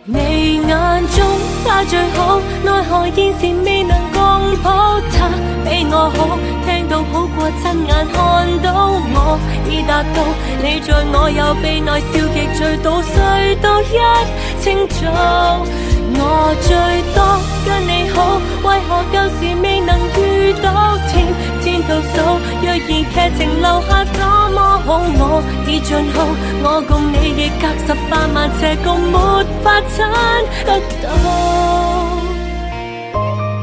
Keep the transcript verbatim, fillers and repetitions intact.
你眼中他最好，奈何現時未能共抱。他比我好，聽到好過親眼看到。我已達到，你在我右臂內笑極醉倒，誰都一清楚。我最多跟你好，為何舊時未能遇到？天天倒數，若然劇情留下多麼好，我已盡好，我共你亦隔十八萬尺，共沒法親得到。